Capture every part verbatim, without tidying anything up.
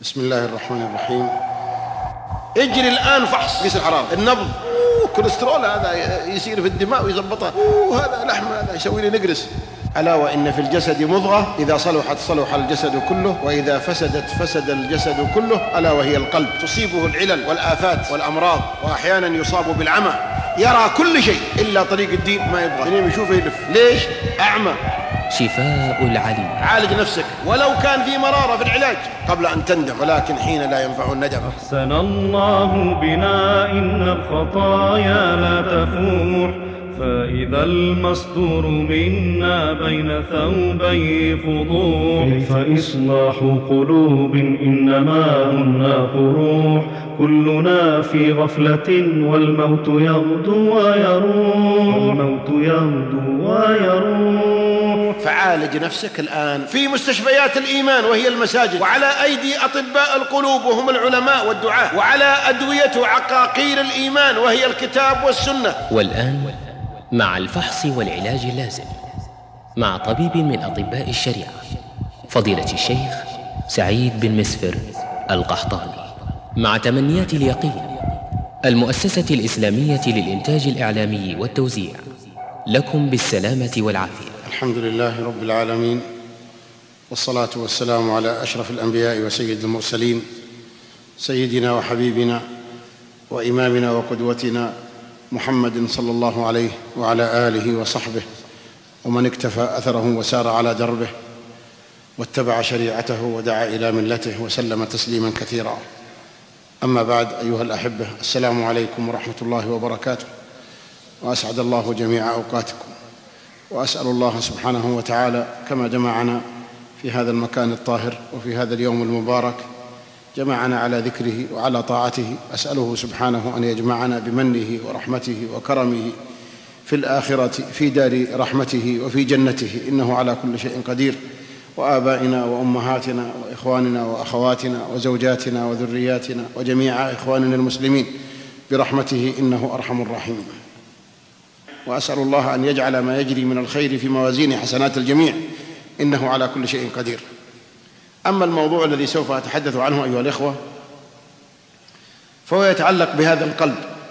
بسم الله الرحمن الرحيم. اجري الآن فحص قيس الحرارة، النبض، كوليسترول هذا يصير في الدماء ويضبطها، وهذا لحم هذا يسوي لي نقرس. ألا وإن في الجسد مضغة إذا صلحت صلح الجسد كله وإذا فسدت فسد الجسد كله ألا وهي القلب. تصيبه العلل والآفات والأمراض، وأحيانا يصاب بالعمى، يرى كل شيء إلا طريق الدين ما يبغى، منين يشوفه يلف. ليش؟ أعمى. شفاء العليم. عالج نفسك ولو كان في مرارة في العلاج قبل أن تندم، ولكن حين لا ينفع الندم. أحسن الله بنا إن الخطايا لا تفوح، فإذا المستور منا بين ثوبي فضوح، فإصلاح قلوب إنما هن قروح، كلنا في غفلة والموت يغدو ويروح، والموت يغدو ويروح. فعالج نفسك الآن في مستشفيات الإيمان وهي المساجد، وعلى أيدي أطباء القلوب وهم العلماء والدعاة، وعلى أدوية عقاقير الإيمان وهي الكتاب والسنة. والآن مع الفحص والعلاج اللازم مع طبيب من أطباء الشريعة فضيلة الشيخ سعيد بن مسفر القحطاني، مع تمنيات اليقين المؤسسة الإسلامية للإنتاج الإعلامي والتوزيع، لكم بالسلامة والعافية. الحمد لله رب العالمين، والصلاة والسلام على أشرف الأنبياء وسيد المرسلين، سيدنا وحبيبنا وإمامنا وقدوتنا محمد صلى الله عليه وعلى آله وصحبه ومن اكتفى أثره وسار على دربه واتبع شريعته ودعا إلى ملته وسلم تسليما كثيرا. أما بعد، أيها الأحبة، السلام عليكم ورحمة الله وبركاته، وأسعد الله جميع أوقاتكم، وأسأل الله سبحانه وتعالى كما جمعنا في هذا المكان الطاهر وفي هذا اليوم المبارك، جمعنا على ذكره وعلى طاعته، أسأله سبحانه أن يجمعنا بمنه ورحمته وكرمه في الآخرة في دار رحمته وفي جنته، إنه على كل شيء قدير. وآبائنا وأمهاتنا وإخواننا وأخواتنا وزوجاتنا وذرياتنا وجميع إخواننا المسلمين برحمته، إنه أرحم الراحمين. وأسأل الله أن يجعل ما يجري من الخير في موازين حسنات الجميع، إنه على كل شيء قدير. أما الموضوع الذي سوف أتحدث عنه أيها الإخوة فهو يتعلق بهذا القلب.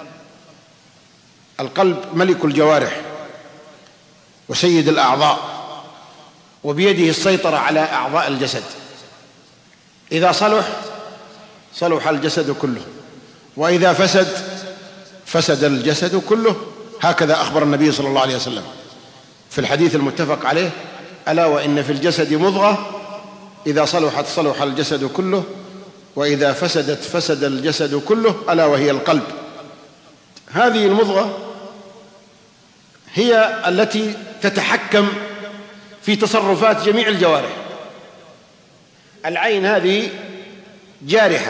القلب ملك الجوارح وسيد الأعضاء، وبيده السيطرة على أعضاء الجسد. إذا صلح صلح الجسد كله، وإذا فسد فسد الجسد كله. هكذا أخبر النبي صلى الله عليه وسلم في الحديث المتفق عليه: ألا وإن في الجسد مضغة إذا صلحت صلح الجسد كله وإذا فسدت فسد الجسد كله ألا وهي القلب. هذه المضغة هي التي تتحكم في تصرفات جميع الجوارح. العين هذه جارحة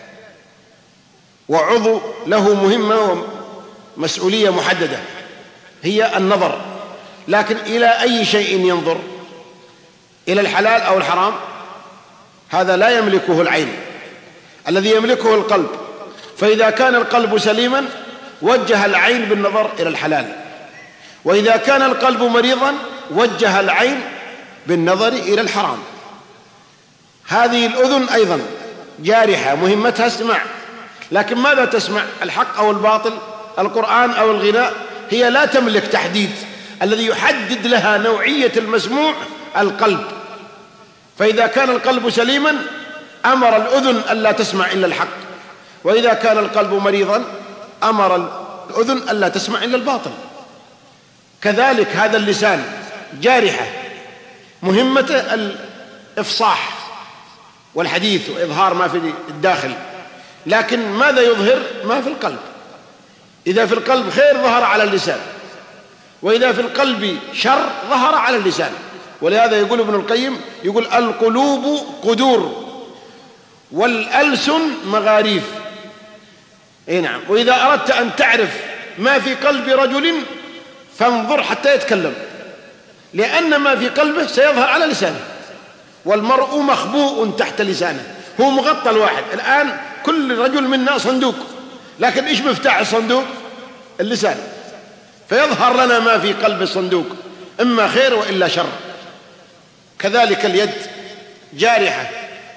وعضو له مهمة ومسؤولية محددة، هي النظر، لكن إلى أي شيء ينظر؟ إلى الحلال أو الحرام؟ هذا لا يملكه العين، الذي يملكه القلب. فإذا كان القلب سليما وجه العين بالنظر إلى الحلال، وإذا كان القلب مريضا وجه العين بالنظر إلى الحرام. هذه الأذن أيضا جارحة، مهمتها استماع، لكن ماذا تسمع؟ الحق أو الباطل، القرآن أو الغناء؟ هي لا تملك تحديد. الذي يحدد لها نوعية المسموع القلب. فإذا كان القلب سليما أمر الأذن ألا تسمع إلا الحق، وإذا كان القلب مريضا أمر الأذن ألا تسمع إلا الباطل. كذلك هذا اللسان جارحة، مهمته الإفصاح والحديث وإظهار ما في الداخل، لكن ماذا يظهر؟ ما في القلب. إذا في القلب خير ظهر على اللسان، وإذا في القلب شر ظهر على اللسان. ولهذا يقول ابن القيم، يقول: القلوب قدور والألسن مغاريف. اي نعم. وإذا أردت أن تعرف ما في قلب رجل فانظر حتى يتكلم، لأن ما في قلبه سيظهر على لسانه، والمرء مخبوء تحت لسانه، هو مغطى الواحد. الآن كل رجل منا صندوق، لكن إيش مفتاح الصندوق؟ اللسان. فيظهر لنا ما في قلب الصندوق، إما خير وإلا شر. كذلك اليد جارحة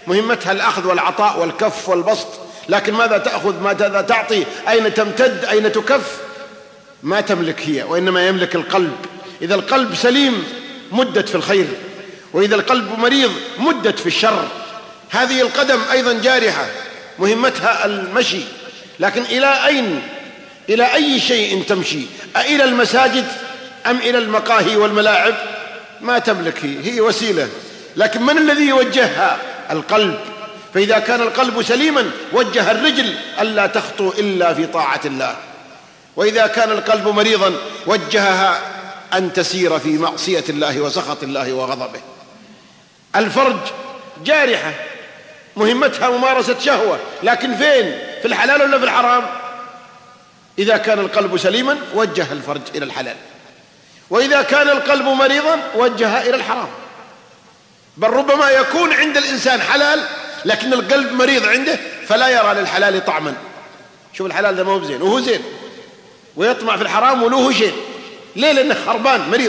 مهمتها الأخذ والعطاء والكف والبسط، لكن ماذا تأخذ، ماذا تعطي، أين تمتد، أين تكف؟ ما تملك هي، وإنما يملك القلب. إذا القلب سليم مدت في الخير، وإذا القلب مريض مدت في الشر. هذه القدم أيضا جارحة مهمتها المشي، لكن إلى أين، إلى أي شيء تمشي؟ أإلى المساجد أم إلى المقاهي والملاعب؟ ما تملك هي, هي وسيلة، لكن من الذي يوجهها؟ القلب. فإذا كان القلب سليما وجه الرجل ألا تخطو إلا في طاعة الله، وإذا كان القلب مريضا وجهها أن تسير في معصية الله وسخط الله وغضبه. الفرج جارحة مهمتها ممارسة شهوة، لكن فين؟ في الحلال ولا في الحرام؟ إذا كان القلب سليما وجه الفرج إلى الحلال، وإذا كان القلب مريضا وجه إلى الحرام. بل ربما يكون عند الإنسان حلال لكن القلب مريض عنده فلا يرى للحلال طعما. شوف الحلال ده ما هو زين وهو زين، ويطمع في الحرام ولوه شيء. ليه؟ لأنه خربان مريض.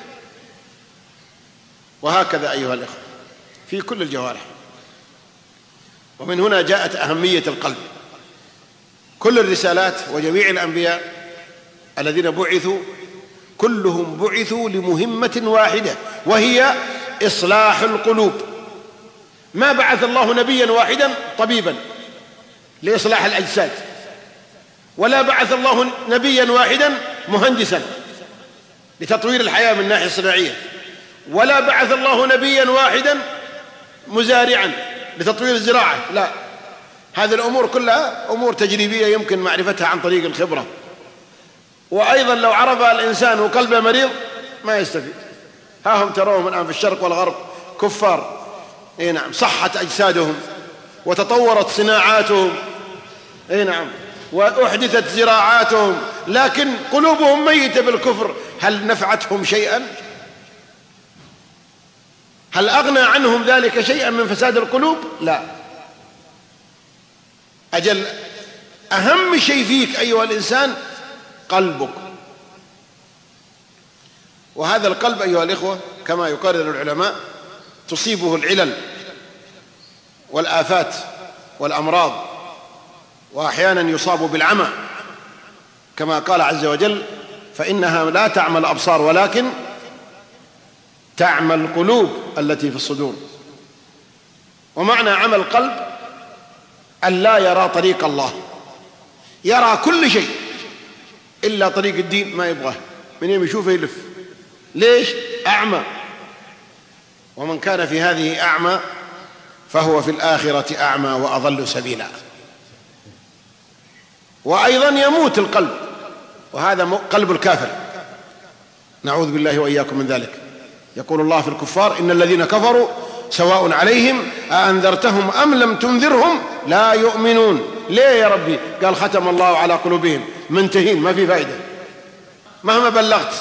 وهكذا أيها الإخوة في كل الجوارح. ومن هنا جاءت أهمية القلب. كل الرسالات وجميع الأنبياء الذين بعثوا كلهم بعثوا لمهمة واحدة، وهي إصلاح القلوب. ما بعث الله نبيا واحدا طبيبا لإصلاح الأجساد، ولا بعث الله نبيا واحدا مهندسا لتطوير الحياة من الناحية الصناعية، ولا بعث الله نبيا واحدا مزارعا لتطوير الزراعة. لا، هذه الأمور كلها أمور تجريبية يمكن معرفتها عن طريق الخبرة. وأيضا لو عرف الإنسان وقلبه مريض ما يستفيد. ها هم تروهم الآن في الشرق والغرب كفار، اي نعم، صحت أجسادهم وتطورت صناعاتهم، اي نعم، وأحدثت زراعاتهم، لكن قلوبهم ميتة بالكفر. هل نفعتهم شيئا؟ هل أغنى عنهم ذلك شيئا من فساد القلوب؟ لا. أجل أهم شيء فيك أيها الإنسان قلبك. وهذا القلب أيها الإخوة كما يقرر العلماء تصيبه العلل والآفات والأمراض، وأحيانا يصاب بالعمى، كما قال عز وجل: فإنها لا تعمى الأبصار ولكن تعمى القلوب التي في الصدور. ومعنى عمى القلب أن لا يرى طريق الله، يرى كل شيء إلا طريق الدين ما يبغاه، من يوم يشوفه يلف. ليش؟ أعمى. ومن كان في هذه أعمى فهو في الآخرة أعمى وأضل سبيلا. وأيضا يموت القلب، وهذا قلب الكافر، نعوذ بالله وإياكم من ذلك. يقول الله في الكفار: إن الذين كفروا سواء عليهم أأنذرتهم أم لم تنذرهم لا يؤمنون. ليه يا ربي؟ قال: ختم الله على قلوبهم، منتهين، ما في فائدة مهما بلغت.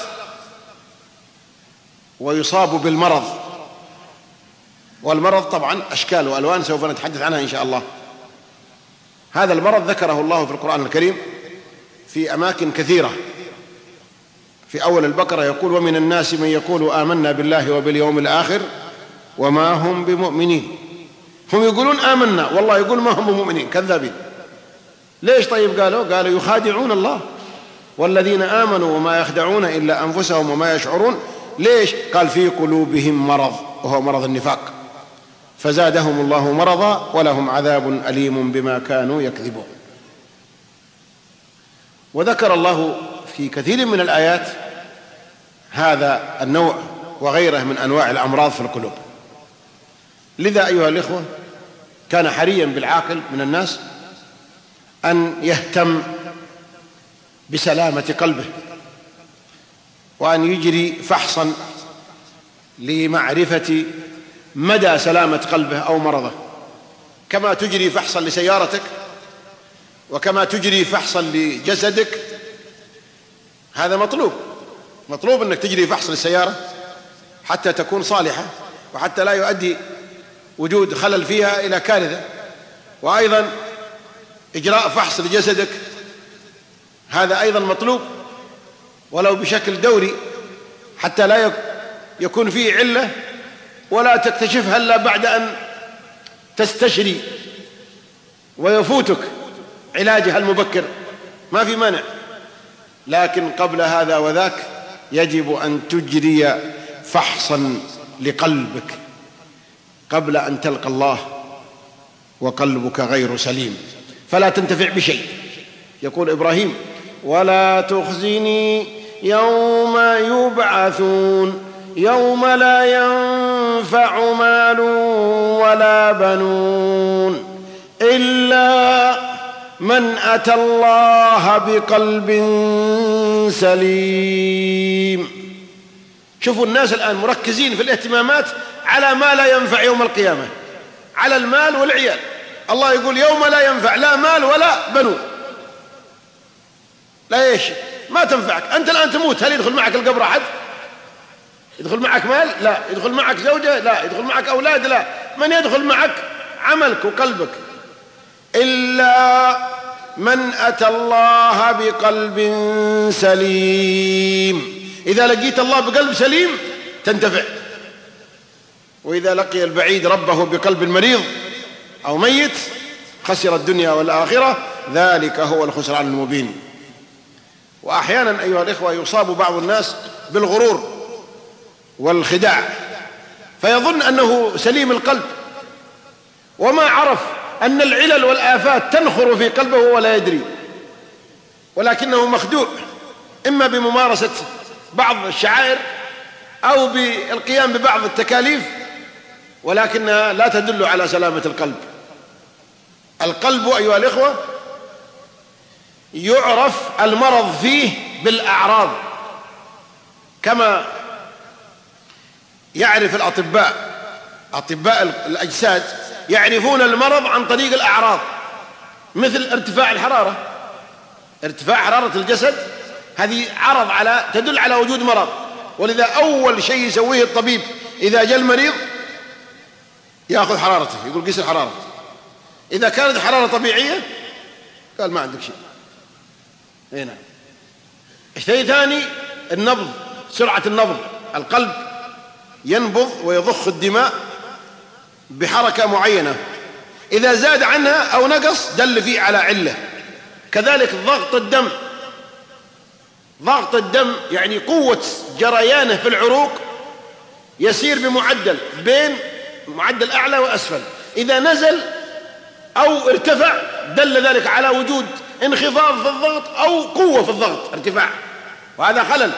ويصاب بالمرض، والمرض طبعا أشكال وألوان سوف نتحدث عنها إن شاء الله. هذا المرض ذكره الله في القرآن الكريم في أماكن كثيرة. في أول البقرة يقول: ومن الناس من يقول آمنا بالله وباليوم الآخر وما هم بمؤمنين. هم يقولون آمنا، والله يقول ما هم بمؤمنين، كذابين. ليش طيب قالوا؟ قالوا يخادعون الله والذين آمنوا وما يخدعون إلا أنفسهم وما يشعرون. ليش؟ قال: في قلوبهم مرض، وهو مرض النفاق، فزادهم الله مرضا ولهم عذاب أليم بما كانوا يكذبون. وذكر الله في كثير من الآيات هذا النوع وغيره من أنواع الأمراض في القلوب. لذا أيها الإخوة كان حريا بالعاقل من الناس أن يهتم بسلامة قلبه، وأن يجري فحصا لمعرفة مدى سلامة قلبه أو مرضه، كما تجري فحصا لسيارتك وكما تجري فحصا لجسدك. هذا مطلوب، مطلوب أنك تجري فحص للسيارة حتى تكون صالحة وحتى لا يؤدي وجود خلل فيها إلى كارثة. وأيضا إجراء فحص لجسدك هذا أيضا مطلوب، ولو بشكل دوري، حتى لا يكون فيه علة ولا تكتشفها إلا بعد أن تستشري ويفوتك علاجها المبكر ما في مانع، لكن قبل هذا وذاك يجب أن تجري فحصا لقلبك قبل أن تلقى الله وقلبك غير سليم، فلا تنتفع بشيء. يقول إبراهيم: ولا تخزني يوم يبعثون يوم لا ينفع مال ولا بنون إلا من أتى الله بقلب سليم. شوفوا الناس الآن مركزين في الاهتمامات على ما لا ينفع يوم القيامة، على المال والعيال. الله يقول: يوم لا ينفع لا مال ولا بنون. لا ايش ما تنفعك أنت الآن تموت، هل يدخل معك القبر أحد؟ يدخل معك مال؟ لا. يدخل معك زوجة؟ لا. يدخل معك أولاد؟ لا. من يدخل معك؟ عملك وقلبك. إلا من أتى الله بقلب سليم. إذا لقيت الله بقلب سليم تنتفع، وإذا لقي البعيد ربه بقلب مريض أو ميت خسر الدنيا والآخرة، ذلك هو الخسران المبين. وأحيانا أيها الإخوة يصاب بعض الناس بالغرور والخداع فيظن أنه سليم القلب، وما عرف أن العلل والآفات تنخر في قلبه ولا يدري، ولكنه مخدوع إما بممارسة بعض الشعائر أو بالقيام ببعض التكاليف، ولكنها لا تدل على سلامة القلب. القلب أيها الإخوة يعرف المرض فيه بالأعراض، كما يعرف الأطباء أطباء الأجساد يعرفون المرض عن طريق الأعراض، مثل ارتفاع الحرارة. ارتفاع حرارة الجسد هذه عرض على تدل على وجود مرض، ولذا أول شيء يسويه الطبيب إذا جاء المريض يأخذ حرارته، يقول قيس الحرارة. إذا كانت حرارة طبيعية قال ما عندك شيء. هنا شيء ثاني النبض، سرعة النبض. القلب ينبض ويضخ الدماء بحركة معينة، إذا زاد عنها أو نقص دل فيه على علة. كذلك ضغط الدم، ضغط الدم يعني قوة جريانه في العروق يسير بمعدل بين معدل أعلى وأسفل، إذا نزل أو ارتفع دل ذلك على وجود انخفاض في الضغط أو قوة في الضغط ارتفاع، وهذا خلل.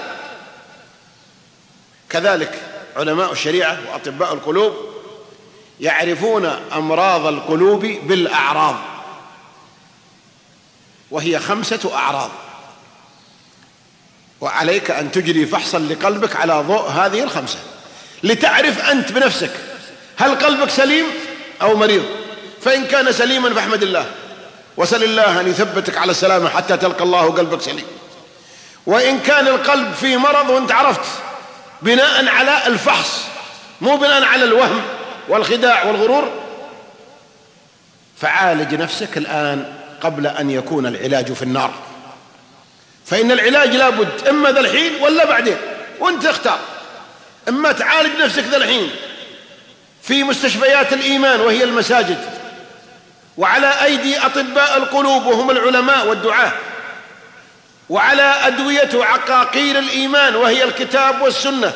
كذلك علماء الشريعة وأطباء القلوب يعرفون أمراض القلوب بالأعراض، وهي خمسة أعراض، وعليك أن تجري فحصا لقلبك على ضوء هذه الخمسة لتعرف أنت بنفسك هل قلبك سليم أو مريض. فإن كان سليما فاحمد الله وسل الله أن يثبتك على السلامة حتى تلقى الله وقلبك سليم. وإن كان القلب فيه مرض وانت عرفت بناء على الفحص مو بناء على الوهم والخداع والغرور، فعالج نفسك الآن قبل أن يكون العلاج في النار. فإن العلاج لابد إما ذا الحين ولا بعدين، وانت اختار. إما تعالج نفسك ذا الحين في مستشفيات الإيمان وهي المساجد، وعلى أيدي أطباء القلوب وهم العلماء والدعاة، وعلى أدوية وعقاقير الإيمان وهي الكتاب والسنة،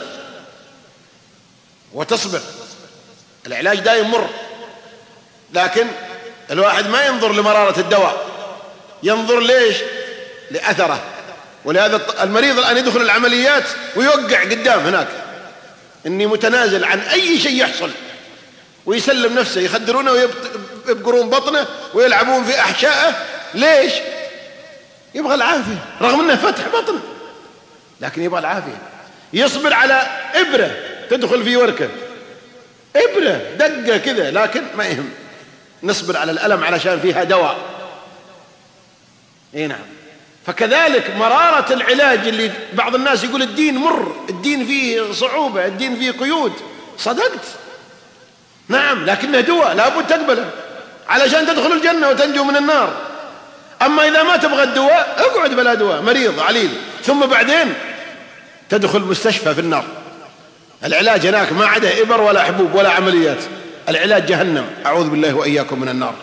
وتصبر. العلاج دائم مر، لكن الواحد ما ينظر لمرارة الدواء، ينظر ليش؟ لأثره. ولهذا المريض الآن يدخل العمليات ويوقع قدام هناك إني متنازل عن أي شيء يحصل، ويسلم نفسه، يخدرونه ويبقرون بطنه ويلعبون في أحشائه. ليش؟ يبغى العافية، رغم أنه فتح بطن لكن يبغى العافية. يصبر على إبرة تدخل في وركه، إبرة دقة كذا، لكن ما يهم، نصبر على الألم علشان فيها دواء. إيه نعم. فكذلك مرارة العلاج اللي بعض الناس يقول الدين مر، الدين فيه صعوبة، الدين فيه قيود. صدقت، نعم، لكنه دواء لابد تقبله علشان تدخل الجنة وتنجو من النار. أما إذا ما تبغى الدواء اقعد بلا دواء، مريض عليل، ثم بعدين تدخل مستشفى في النار. العلاج هناك ما عدا إبر ولا حبوب ولا عمليات، العلاج جهنم، أعوذ بالله وإياكم من النار.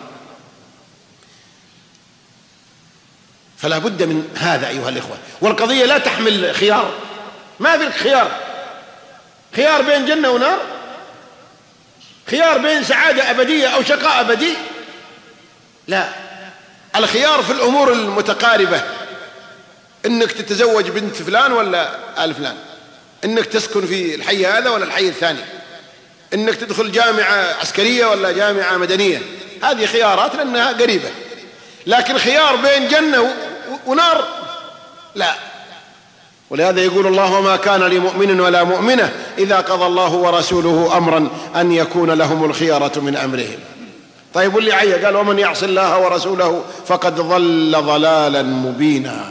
فلا بد من هذا أيها الإخوة. والقضية لا تحمل خيار، ما في خيار خيار بين جنة ونار، خيار بين سعادة أبدية أو شقاء أبدي، لا. الخيار في الأمور المتقاربة، إنك تتزوج بنت فلان ولا آل فلان، إنك تسكن في الحي هذا ولا الحي الثاني، إنك تدخل جامعة عسكرية ولا جامعة مدنية، هذه خيارات لأنها قريبة. لكن خيار بين جنة ونار لا. ولهذا يقول الله: وما كان لمؤمن ولا مؤمنة إذا قضى الله ورسوله أمرا أن يكون لهم الخيرة من أمرهم. طيب واللي عيه قال: ومن يعص الله ورسوله فقد ضل ضلالا مبينا.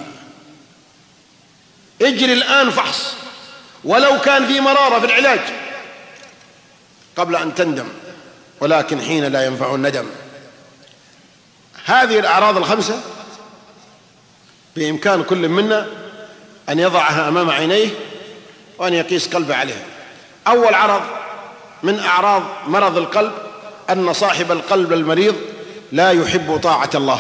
اجري الآن فحص ولو كان في مرارة في العلاج قبل أن تندم، ولكن حين لا ينفع الندم. هذه الأعراض الخمسة بإمكان كل منا أن يضعها أمام عينيه وأن يقيس قلبه عليها. أول عرض من أعراض مرض القلب أن صاحب القلب المريض لا يحب طاعة الله.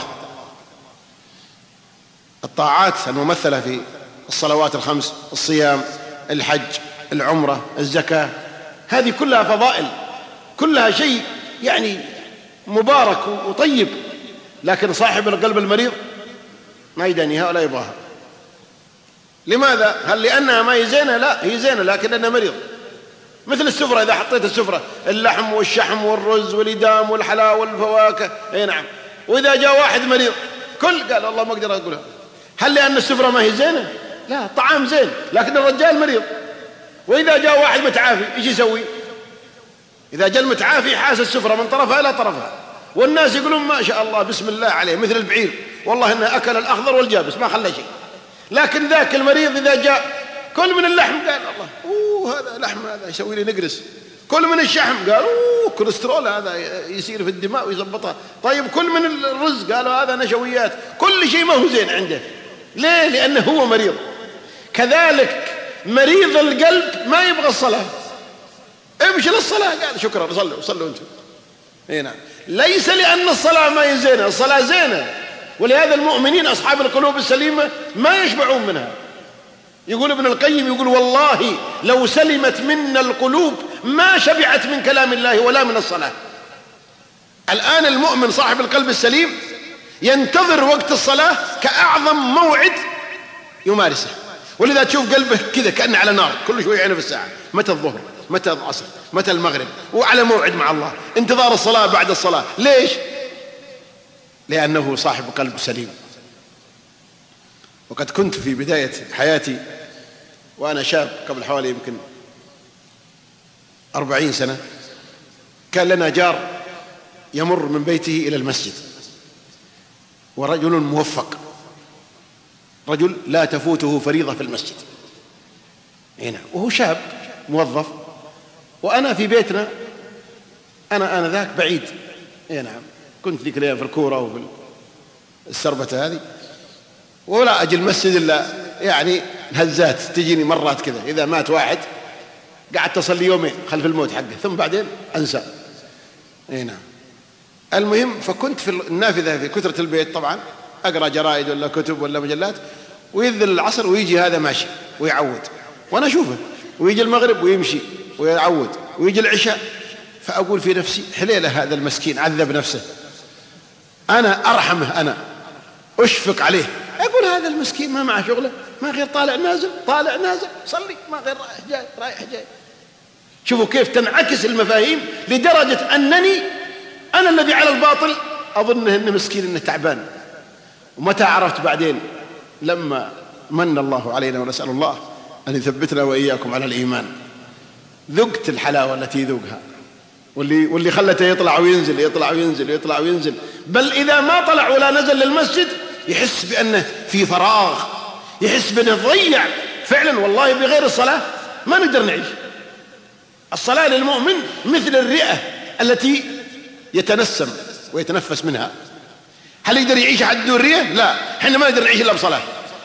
الطاعات الممثلة في الصلوات الخمس، الصيام، الحج، العمرة، الزكاة، هذه كلها فضائل، كلها شيء يعني مبارك وطيب. لكن صاحب القلب المريض ما يدانيها ولا يبغاها. لماذا؟ هل لأنها ما هي زينة؟ لا، هي زينة لكن لأنها مريض. مثل السفرة، إذا حطيت السفرة اللحم والشحم والرز والإدام والحلاوة والفواكه، أي نعم، وإذا جاء واحد مريض كل قال والله ما أقدر أقولها. هل لأن السفرة ما هي زينة؟ لا، طعام زين لكن الرجال مريض. وإذا جاء واحد متعافي إيش يسوي؟ إذا جاء المتعافي حاس السفرة من طرفها إلى طرفها، والناس يقولون ما شاء الله بسم الله عليه، مثل البعير والله إنه أكل الأخضر والجابس ما خلى شيء. لكن ذاك المريض إذا جاء كل من اللحم قال الله أوه هذا لحم، هذا يسوي لي نقرس. كل من الشحم قال أوه كوليسترول هذا يصير في الدماء ويضبطها. طيب كل من الرز قالوا هذا نشويات. كل شيء ما هو زين عنده. ليه؟ لأنه هو مريض. كذلك مريض القلب ما يبغى الصلاة، امشي للصلاة قال شكرا صلوا صلوا انتم. هنا ليس لأن الصلاة ما هي زينة، الصلاة زينة، ولهذا المؤمنين أصحاب القلوب السليمة ما يشبعون منها. يقول ابن القيم، يقول والله لو سلمت منا القلوب ما شبعت من كلام الله ولا من الصلاة. الآن المؤمن صاحب القلب السليم ينتظر وقت الصلاة كأعظم موعد يمارسه، ولذا تشوف قلبه كذا كأنه على نار، كل شوي يعينه في الساعة، متى الظهر، متى العصر، متى المغرب، وعلى موعد مع الله، انتظار الصلاة بعد الصلاة. ليش؟ لأنه صاحب قلب سليم. وقد كنت في بداية حياتي وأنا شاب قبل حوالي يمكن أربعين سنة، كان لنا جار يمر من بيته إلى المسجد، ورجل موفق، رجل لا تفوته فريضة في المسجد هنا، وهو شاب موظف، وأنا في بيتنا أنا أنا ذاك بعيد. إيه نعم، كنت ذيك الأيام في الكورة وفي السربة هذه، ولا أجي المسجد إلا يعني هزات تجيني مرات كذا. إذا مات واحد قعدت أصلي يومين خلف الموت حقه، ثم بعدين أنسى. إيه نعم. المهم، فكنت في النافذة في كثرة البيت طبعا أقرأ جرائد ولا كتب ولا مجلات، ويذل العصر ويجي هذا ماشي ويعود، وأنا أشوفه، ويجي المغرب ويمشي ويعود، ويجي العشاء. فأقول في نفسي حليلة هذا المسكين عذب نفسه، أنا أرحمه، أنا أشفق عليه. أقول هذا المسكين ما معه شغله، ما غير طالع نازل طالع نازل صلي، ما غير رايح جاي رايح جاي. شوفوا كيف تنعكس المفاهيم، لدرجة أنني أنا الذي على الباطل أظنه إنه مسكين إنه تعبان. ومتى عرفت بعدين؟ لما من الله علينا، ونسأل الله أن يثبتنا وإياكم على الإيمان، ذقت الحلاوة التي يذوقها، واللي واللي خلته يطلع وينزل يطلع وينزل يطلع وينزل. بل إذا ما طلع ولا نزل للمسجد يحس بأنه في فراغ، يحس بأنه ضيع فعلا. والله بغير الصلاة ما نقدر نعيش. الصلاة للمؤمن مثل الرئة التي يتنسم ويتنفس منها. هل يقدر يعيش حد دون رئة؟ لا، احنا ما نقدر نعيش إلا بصلاة.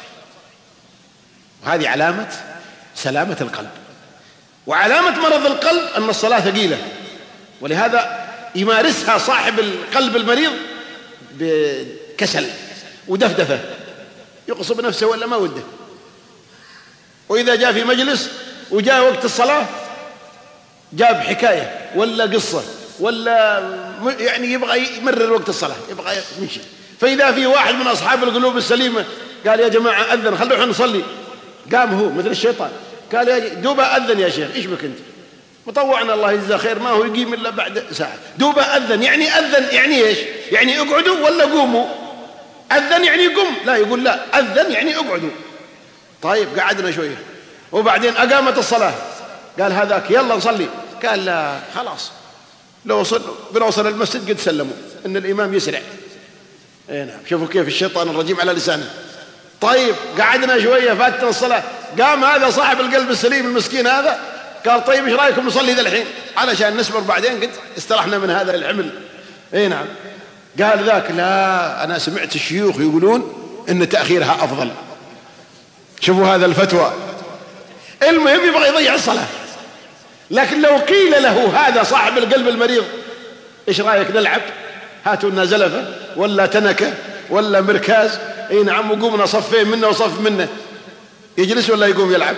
وهذه علامة سلامة القلب. وعلامة مرض القلب أن الصلاة ثقيلة، ولهذا يمارسها صاحب القلب المريض بكسل ودفدفة، يقصب نفسه ولا ما وده. وإذا جاء في مجلس وجاء وقت الصلاة جاب حكاية ولا قصة ولا يعني يبغى يمرر وقت الصلاة، يبغى يمشي. فإذا في واحد من أصحاب القلوب السليمة قال يا جماعة أذن خلونا نصلي، قام هو مثل الشيطان قال يا دوبا أذن يا شيخ، إيش بك أنت مطوعنا الله يجزاه خير، ما هو يقيم إلا بعد ساعة. دوبا أذن يعني أذن يعني إيش؟ يعني اقعدوا ولا قوموا؟ أذن يعني قم، لا يقول لا أذن يعني اقعدوا. طيب قعدنا شوية وبعدين أقامت الصلاة قال هذاك يلا نصلي، قال لا خلاص لو وصل بنوصل المسجد قد سلموا إن الإمام يسرع. اي نعم، شوفوا كيف الشيطان الرجيم على لسانه. طيب قعدنا شوية فاتنا الصلاة، قام هذا صاحب القلب السليم المسكين هذا قال طيب ايش رايكم نصلي ذا الحين علشان نسمر بعدين قد استرحنا من هذا العمل. اي نعم. قال ذاك لا انا سمعت الشيوخ يقولون ان تاخيرها افضل. شوفوا هذا الفتوى. المهم يبغى يضيع الصلاه. لكن لو قيل له هذا صاحب القلب المريض ايش رايك نلعب، هاتوا لنا زلفه ولا تنكه ولا مركاز، اي نعم وقومنا صفين منه وصف منه، يجلس ولا يقوم يلعب؟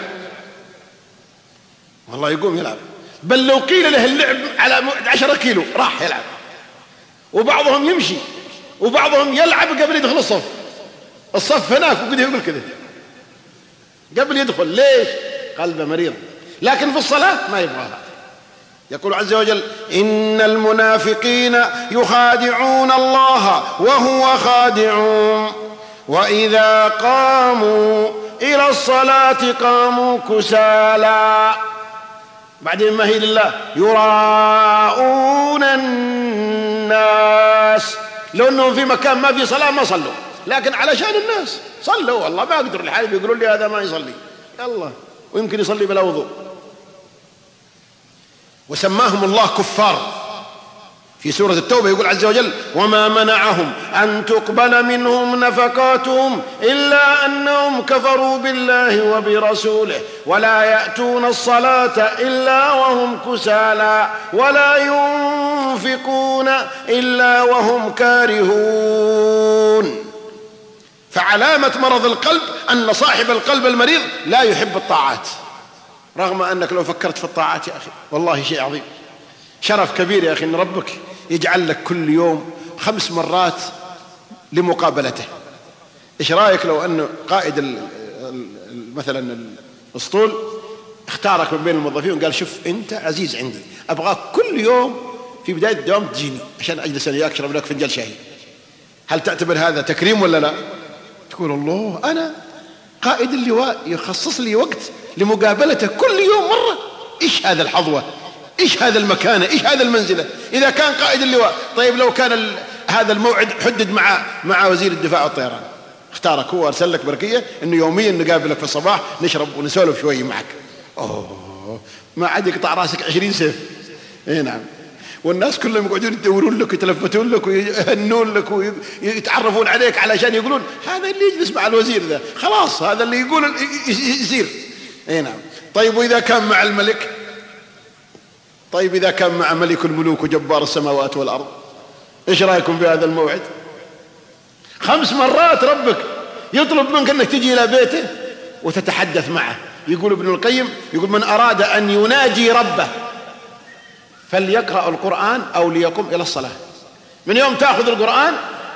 والله يقوم يلعب. بل لو قيل له اللعب على عشرة كيلو راح يلعب. وبعضهم يمشي وبعضهم يلعب قبل يدخل الصف، الصف هناك وقد يقول كذا قبل يدخل. ليش؟ قلبه مريض. لكن في الصلاة ما يبغاها. يقول عز وجل إن المنافقين يخادعون الله وهو خادعهم وإذا قاموا إلى الصلاة قاموا كسالى. بعدين ما هي لله يراءون الناس، لو أنهم في مكان ما في صلاة ما صلوا، لكن علشان الناس صلوا. والله ما أقدر الحال بيقولوا لي هذا ما يصلي، يلا ويمكن يصلي بلا وضوء. وسماهم الله كفار في سورة التوبة. يقول عز وجل وما منعهم أن تقبل منهم نفقاتهم إلا أنهم كفروا بالله وبرسوله ولا يأتون الصلاة إلا وهم كسالى ولا ينفقون إلا وهم كارهون. فعلامة مرض القلب أن صاحب القلب المريض لا يحب الطاعات، رغم أنك لو فكرت في الطاعات يا أخي والله شيء عظيم، شرف كبير يا أخي أن ربك يجعل لك كل يوم خمس مرات لمقابلته. إيش رأيك لو أن قائد مثلا الأسطول اختارك من بين الموظفين وقال شوف أنت عزيز عندي، أبغاك كل يوم في بداية الدوام تجيني عشان أجلس أنا وياك أشرب لك فنجان شاي. هل تعتبر هذا تكريم ولا لا؟ تقول الله أنا قائد اللواء يخصص لي وقت لمقابلته كل يوم مرة. إيش هذا الحظوة، إيش هذا المكانة، إيش هذا المنزلة إذا كان قائد اللواء. طيب لو كان هذا الموعد حدد مع مع وزير الدفاع والطيران، اختارك هو أرسل لك برقية إنه يوميا نقابلك في الصباح نشرب ونسولف شوي معك، أوه ما عاد يقطع راسك عشرين سيف. إيه نعم. والناس كلهم يقعدون يدورون لك ويتلفتون لك ويهنون لك ويتعرفون عليك علشان يقولون هذا اللي يجلس مع الوزير ذا، خلاص هذا اللي يقول يصير. اي نعم. طيب وإذا كان مع الملك، طيب إذا كان مع ملك الملوك وجبار السماوات والأرض، إيش رأيكم بهذا الموعد؟ خمس مرات ربك يطلب منك أنك تجي إلى بيته وتتحدث معه. يقول ابن القيم يقول من أراد أن يناجي ربه فليقرأ القرآن أو ليقم إلى الصلاة. من يوم تأخذ القرآن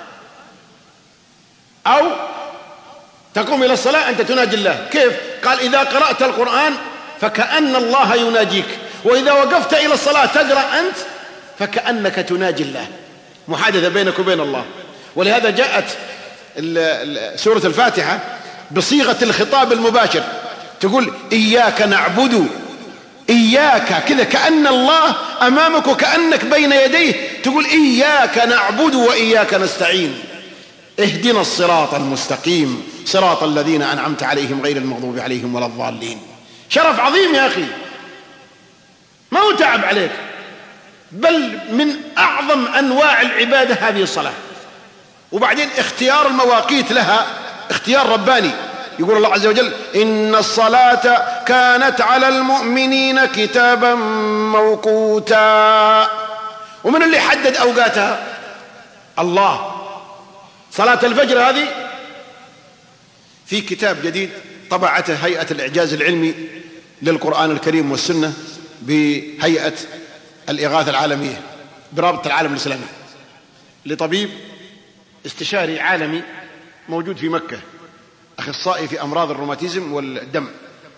أو تقوم إلى الصلاة أنت تناجي الله. كيف؟ قال إذا قرأت القرآن فكأن الله يناجيك، وإذا وقفت إلى الصلاة تقرأ أنت فكأنك تناجي الله، محادثة بينك وبين الله. ولهذا جاءت سورة الفاتحة بصيغة الخطاب المباشر، تقول إياك نعبد، إياك كذا كأن الله أمامك وكأنك بين يديه، تقول إياك نعبد وإياك نستعين اهدنا الصراط المستقيم صراط الذين أنعمت عليهم غير المغضوب عليهم ولا الضالين. شرف عظيم يا أخي، ما هو تعب عليك، بل من أعظم أنواع العبادة هذه الصلاة. وبعدين اختيار المواقيت لها اختيار رباني. يقول الله عز وجل إن الصلاة كانت على المؤمنين كتابا موقوتا. ومن اللي حدد أوقاتها؟ الله. صلاة الفجر هذه في كتاب جديد طبعته هيئة الإعجاز العلمي للقرآن الكريم والسنة بهيئة الإغاثة العالمية برابطة العالم الإسلامي، لطبيب استشاري عالمي موجود في مكة، أخصائي في أمراض الروماتيزم والدم.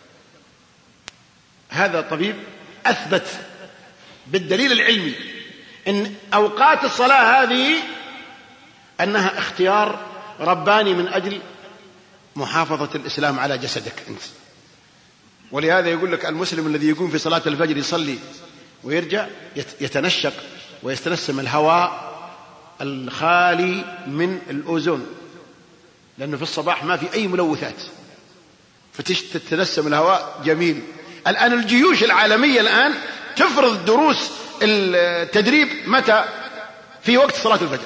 هذا طبيب أثبت بالدليل العلمي أن أوقات الصلاة هذه أنها اختيار رباني من أجل محافظة الإسلام على جسدك أنت. ولهذا يقول لك المسلم الذي يقوم في صلاة الفجر يصلي ويرجع يتنشق ويستنسم الهواء الخالي من الأوزون، لأنه في الصباح ما في أي ملوثات، فتتنسم الهواء جميل. الآن الجيوش العالمية الآن تفرض دروس التدريب متى؟ في وقت صلاة الفجر.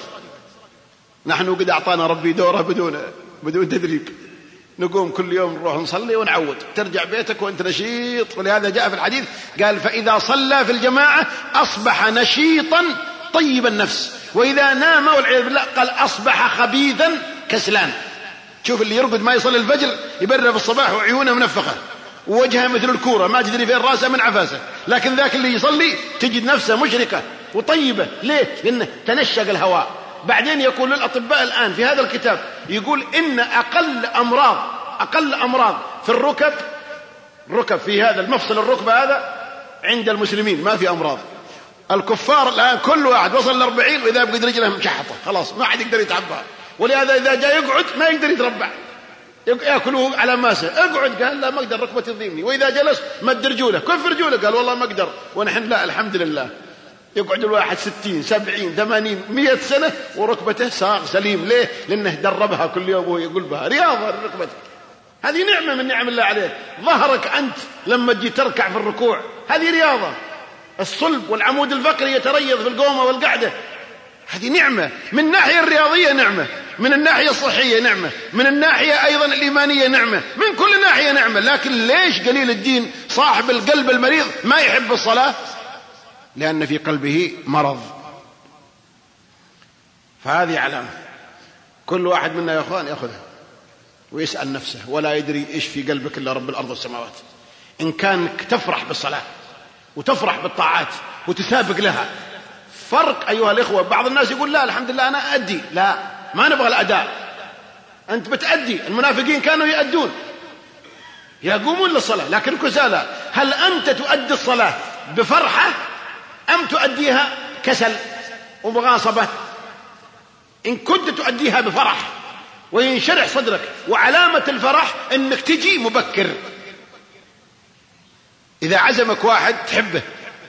نحن قد أعطانا ربي دورة بدون بدون تدريب، نقوم كل يوم نروح نصلي ونعود، ترجع بيتك وانت نشيط. ولهذا جاء في الحديث قال فإذا صلى في الجماعة أصبح نشيطا طيب النفس، وإذا نام والعياذ بالله قال أصبح خبيثا كسلان. شوف اللي يرقد ما يصلي الفجر يبرر في الصباح وعيونه منفخة ووجهه مثل الكورة ما تدري فين راسه من عفاسه، لكن ذاك اللي يصلي تجد نفسه مشركة وطيبة. ليه؟ لأنه تنشق الهواء. بعدين يقول للأطباء الآن في هذا الكتاب يقول إن أقل أمراض أقل أمراض في الركب الركب في هذا المفصل الركبة هذا عند المسلمين ما في أمراض. الكفار الآن كل واحد وصل لأربعين وإذا بقد رجله مشحطة خلاص ما حد يقدر يتعبها، ولهذا إذا جاء يقعد ما يقدر يتربع، يأكله على ماسه. اقعد قال لا ما أقدر ركبتي تضيمني، وإذا جلس مد رجوله كيف رجوله قال والله ما أقدر، ونحن لا الحمد لله. يقعد الواحد ستين سبعين ثمانين مئة سنة وركبته ساق سليم. ليه؟ لأنه دربها كل يوم وهو يقول بها رياضة ركبتك. هذه نعمة من نعم الله عليك. ظهرك أنت لما تجي تركع في الركوع هذه رياضة. الصلب والعمود الفقري يتريض في القومة والقعدة، هذه نعمة من الناحية الرياضية، نعمة من الناحية الصحية، نعمة من الناحية أيضا الإيمانية، نعمة من كل ناحية نعمة. لكن ليش قليل الدين صاحب القلب المريض ما يحب الصلاة؟ لأن في قلبه مرض. فهذه علامة كل واحد منا يا أخوان يأخذها ويسأل نفسه ولا يدري إيش في قلبك إلا رب الأرض والسماوات. إن كانك تفرح بالصلاة وتفرح بالطاعات وتسابق لها، فرق أيها الإخوة. بعض الناس يقول لا الحمد لله أنا أدي، لا ما نبغى الأداء، أنت بتأدي. المنافقين كانوا يأدون يقومون للصلاة لكن كسالى. هل أنت تؤدي الصلاة بفرحة أم تؤديها كسل ومغاصبة؟ إن كنت تؤديها بفرح وينشرح صدرك، وعلامة الفرح أنك تجي مبكر. إذا عزمك واحد تحبه،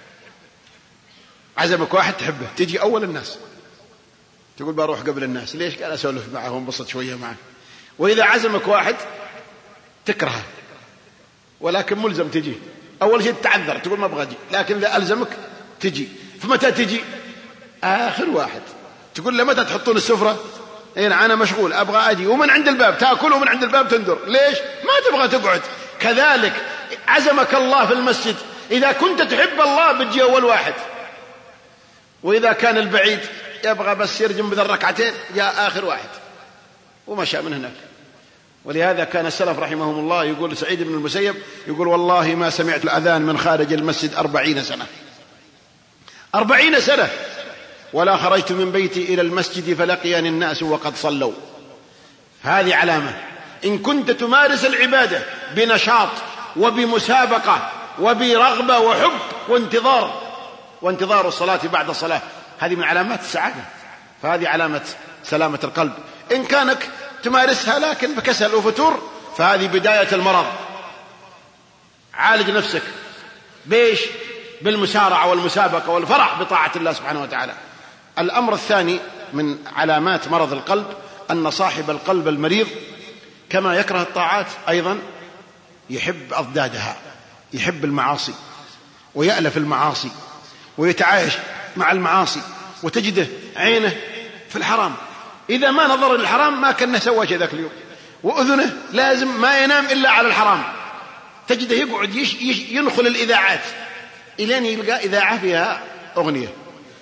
عزمك واحد تحبه تجي أول الناس، تقول بروح قبل الناس. ليش؟ قال أسولف معه وانبسط شوية معه. وإذا عزمك واحد تكرهه ولكن ملزم تجي، أول شيء تعذر تقول ما أبغى أجي، لكن إذا ألزمك تجي. فمتى تجي؟ آخر واحد. تقول له متى تحطون السفرة؟ إيه أنا مشغول أبغى أجي. ومن عند الباب تأكل ومن عند الباب تندر. ليش؟ ما تبغى تقعد. كذلك عزمك الله في المسجد، إذا كنت تحب الله بتجي أول واحد، وإذا كان البعيد يبغى بس يرجم بذل ركعتين جاء آخر واحد ومشى من هناك. ولهذا كان السلف رحمهم الله يقول سعيد بن المسيب يقول والله ما سمعت الأذان من خارج المسجد أربعين سنة أربعين سنة ولا خرجت من بيتي إلى المسجد فلقيني الناس وقد صلوا. هذه علامة. إن كنت تمارس العبادة بنشاط وبمسابقة وبرغبة وحب وانتظار وانتظار الصلاة بعد الصلاة، هذه من علامات السعادة. فهذه علامة سلامة القلب. إن كانك تمارسها لكن بكسل وفتور فهذه بداية المرض. عالج نفسك بيش؟ بالمسارعة والمسابقة والفرح بطاعة الله سبحانه وتعالى. الأمر الثاني من علامات مرض القلب أن صاحب القلب المريض كما يكره الطاعات أيضا يحب أضدادها، يحب المعاصي ويألف المعاصي ويتعايش مع المعاصي، وتجده عينه في الحرام، إذا ما نظر للحرام ما كان سوى شيء ذاك اليوم، وأذنه لازم ما ينام إلا على الحرام. تجده يقعد يش يش ينخل الإذاعات إلين يلقى إذاعة فيها أغنية،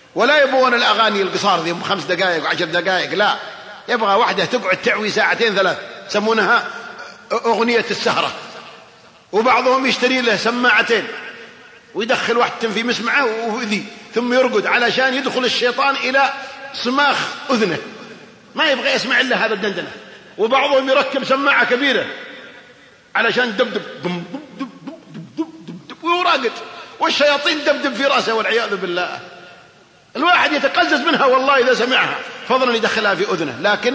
ولا يبغون الأغاني القصار ذي خمس دقائق وعشر دقائق، لا، يبغى واحدة تقعد تعوي ساعتين ثلاث، يسمونها أغنية السهرة. وبعضهم يشتري له سماعتين ويدخل واحدة في مسمعه وذي ثم يرقد علشان يدخل الشيطان إلى صماخ أذنه، ما يبغى يسمع إلا هذا الدندنة. وبعضهم يركب سماعة كبيرة علشان دبدب دب دب دب دب ويراقد، والشياطين دبدب في رأسه والعياذ بالله. الواحد يتقزز منها والله إذا سمعها، فضلا يدخلها في أذنه. لكن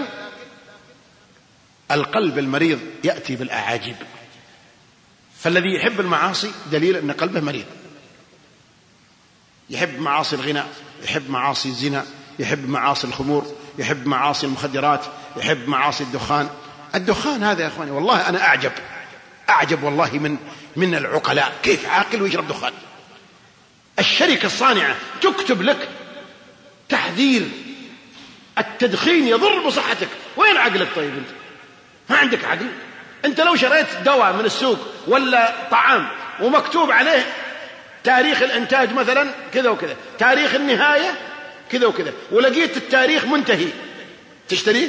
القلب المريض يأتي بالأعاجيب. فالذي يحب المعاصي دليل أن قلبه مريض. يحب معاصي الغناء، يحب معاصي الزنا، يحب معاصي الخمور، يحب معاصي المخدرات، يحب معاصي الدخان. الدخان هذا يا أخواني والله أنا أعجب أعجب والله من من العقلاء، كيف عاقل ويشرب دخان؟ الشركة الصانعة تكتب لك تحذير التدخين يضر بصحتك، وين عقلك؟ طيب أنت ما عندك عقل؟ أنت لو شريت دواء من السوق ولا طعام ومكتوب عليه تاريخ الإنتاج مثلا كذا وكذا، تاريخ النهاية كذا وكذا، ولقيت التاريخ منتهي، تشتريه؟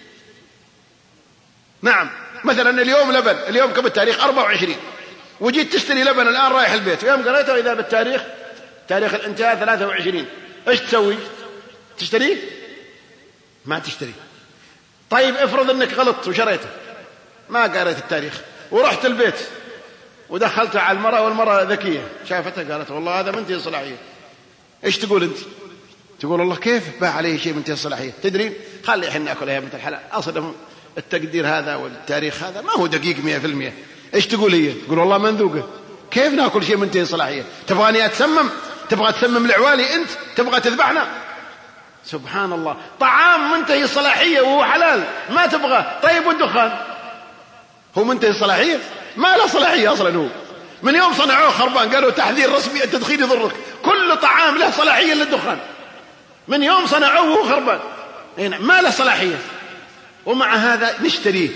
نعم. مثلا اليوم لبن، اليوم كم التاريخ؟ أربعة وعشرين، وجيت تشتري لبن الآن رايح البيت، يوم قريته إذا بالتاريخ تاريخ الانتهاء ثلاثة وعشرين، إيش تسوي؟ تشتريه؟ ما تشتريه. طيب افرض أنك غلط وشريته، ما قريت التاريخ ورحت البيت ودخلته على المرأة، والمرأة ذكية شافتها قالت والله هذا منتهي الصلاحية، إيش تقول أنت؟ تقول الله كيف باع عليه شيء منتهي الصلاحية؟ تدرين خلي إحنا نأكلها يا بنت الحلال، أصلا التقدير هذا والتاريخ هذا ما هو دقيق مئة في المئة. إيش تقول هي؟ تقول والله منذوقة، كيف نأكل شيء منتهي الصلاحية؟ تبغاني أتسمم؟ تبغى تسمم العوالي أنت؟ تبغى تذبحنا؟ سبحان الله، طعام منتهي الصلاحية وهو حلال ما تبغى. طيب والدخان هو منتهي الصلاحية؟ ما له صلاحية أصلا، هو من يوم صنعوه خربان، قالوا تحذير رسمي التدخين يضرك. كل طعام له صلاحية للدخان، من يوم صنعوه وهو خربان ما له صلاحية، ومع هذا نشتريه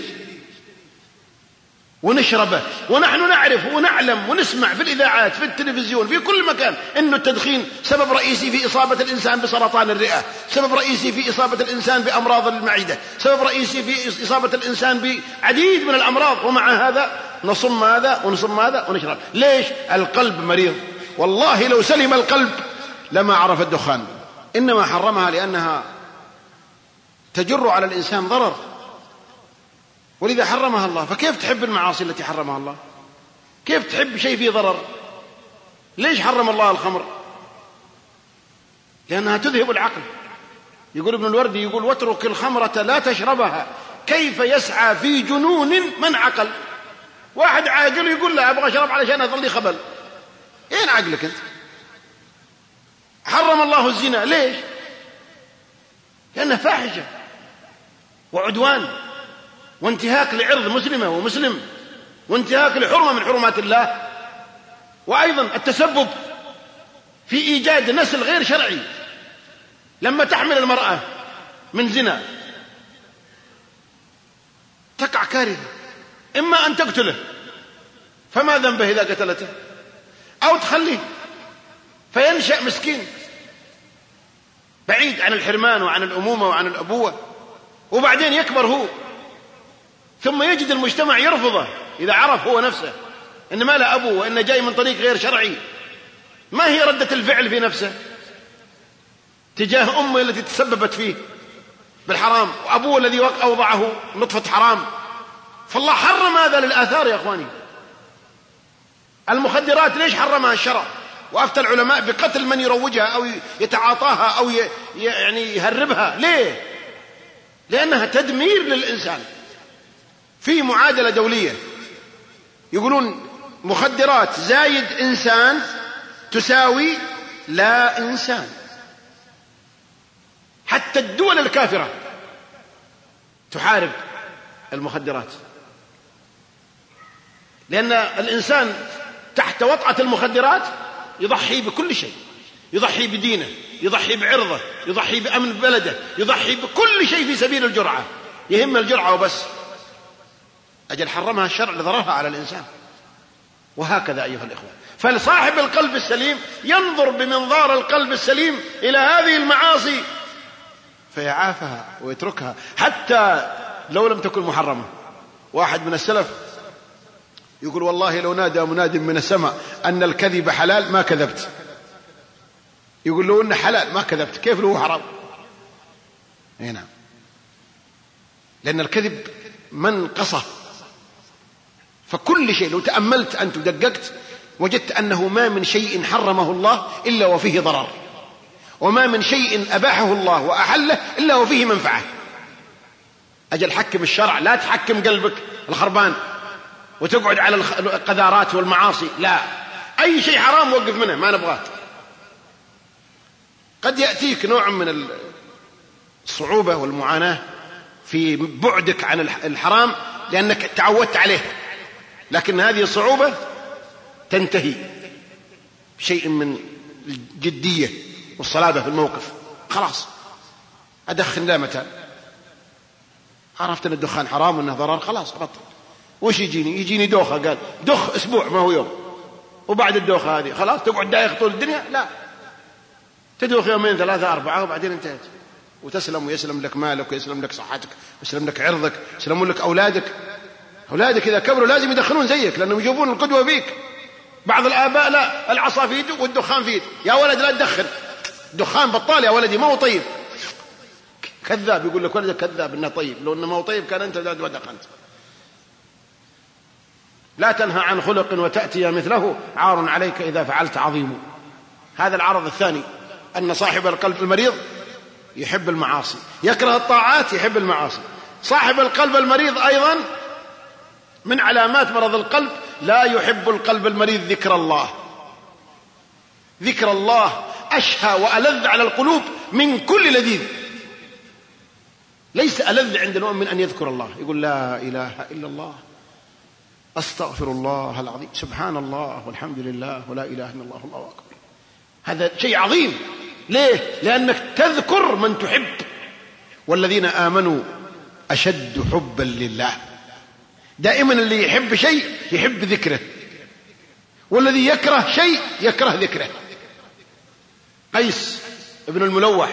ونشربه، ونحن نعرف ونعلم ونسمع في الإذاعات في التلفزيون في كل مكان إنه التدخين سبب رئيسي في إصابة الإنسان بسرطان الرئة، سبب رئيسي في إصابة الإنسان بأمراض المعدة، سبب رئيسي في إصابة الإنسان بعديد من الأمراض، ومع هذا نصم هذا ونصم هذا ونشرب. ليش؟ القلب مريض. والله لو سلم القلب لما عرف الدخان، إنما حرمها لأنها تجر على الإنسان ضرر، ولذا حرمها الله. فكيف تحب المعاصي التي حرمها الله؟ كيف تحب شيء فيه ضرر؟ ليش حرم الله الخمر؟ لأنها تذهب العقل. يقول ابن الوردي يقول واترك الخمرة لا تشربها كيف يسعى في جنون من عقل. واحد عاقل يقول لا أبغى أشرب علشان أظل خبل، أين عقلك أنت؟ حرم الله الزنا ليش؟ لأنه فاحشة وعدوان وانتهاك لعرض مسلمة ومسلم، وانتهاك لحرمة من حرمات الله. وأيضا التسبب في إيجاد نسل غير شرعي. لما تحمل المرأة من زنا تقع كارثة، إما أن تقتله فما ذنبه إذا قتلته، أو تخليه فينشأ مسكين بعيد عن الحرمان وعن الأمومة وعن الأبوة، وبعدين يكبر هو، ثم يجد المجتمع يرفضه إذا عرف هو نفسه إن ما له أبوه وإنه جاي من طريق غير شرعي. ما هي ردة الفعل في نفسه تجاه أمه التي تسببت فيه بالحرام، وأبوه الذي أوضعه نطفة حرام؟ فالله حرم هذا للآثار يا أخواني. المخدرات ليش حرمها الشرع وأفتى العلماء بقتل من يروجها أو يتعاطاها أو يعني يهربها؟ ليه؟ لأنها تدمير للإنسان. في معادلة دولية يقولون مخدرات زايد إنسان تساوي لا إنسان. حتى الدول الكافرة تحارب المخدرات، لأن الإنسان تحت وطأة المخدرات يضحي بكل شيء، يضحي بدينه، يضحي بعرضه، يضحي بأمن بلده، يضحي بكل شيء في سبيل الجرعة، يهم الجرعة وبس. أجل حرمها الشرع لضررها على الإنسان. وهكذا أيها الإخوة. فلصاحب القلب السليم ينظر بمنظار القلب السليم إلى هذه المعاصي فيعافها ويتركها حتى لو لم تكن محرمة. واحد من السلف يقول والله لو نادى مناد من السماء أن الكذب حلال ما كذبت. يقول له إنه حلال ما كذبت، كيف له حرام؟ هنا لأن الكذب منقصة. فكل شيء لو تأملت أنت ودققت وجدت أنه ما من شيء حرمه الله إلا وفيه ضرر، وما من شيء أباحه الله وأحله إلا وفيه منفعة. أجل حكم الشرع، لا تحكم قلبك الخربان وتقعد على القذارات والمعاصي، لا، أي شيء حرام وقف منه، ما نبغاه. قد يأتيك نوع من الصعوبة والمعاناة في بعدك عن الحرام لأنك تعودت عليه، لكن هذه الصعوبة تنتهي بشيء من الجدية والصلابة في الموقف. خلاص أدخن لا متى عرفت أن الدخان حرام وأنه ضرر، خلاص بطل. وش يجيني؟ يجيني دوخة، قال دخ أسبوع ما هو يوم، وبعد الدوخة هذه خلاص تقعد دايخ طول الدنيا؟ لا، تدوخ يومين ثلاثة أربعة وبعدين انتهت، وتسلم ويسلم لك مالك ويسلم لك صحتك ويسلم لك عرضك ويسلم لك أولادك. أولادك إذا كبروا لازم يدخنون زيك لأنهم يجيبون القدوة فيك. بعض الآباء لا، العصا في يده والدخان في يده، يا ولد لا تدخن، دخان بطال يا ولدي ما هو طيب. كذاب، يقول لك ولدك كذاب إنه طيب، لو إنه ما هو طيب كان أنت ما دخنت. لا تنهى عن خلق وتأتي مثله، عار عليك إذا فعلت عظيم. هذا العرض الثاني، أن صاحب القلب المريض يحب المعاصي، يكره الطاعات، يحب المعاصي. صاحب القلب المريض أيضا من علامات مرض القلب لا يحب القلب المريض ذكر الله. ذكر الله أشهى وألذ على القلوب من كل لذيذ. ليس ألذ عند المؤمن أن يذكر الله، يقول لا إله إلا الله، أستغفر الله العظيم، سبحان الله والحمد لله ولا إله إلا الله والله أكبر. هذا شيء عظيم. ليه؟ لأنك تذكر من تحب. والذين آمنوا أشد حبا لله. دائما اللي يحب شيء يحب ذكره، والذي يكره شيء يكره ذكره. قيس ابن الملوح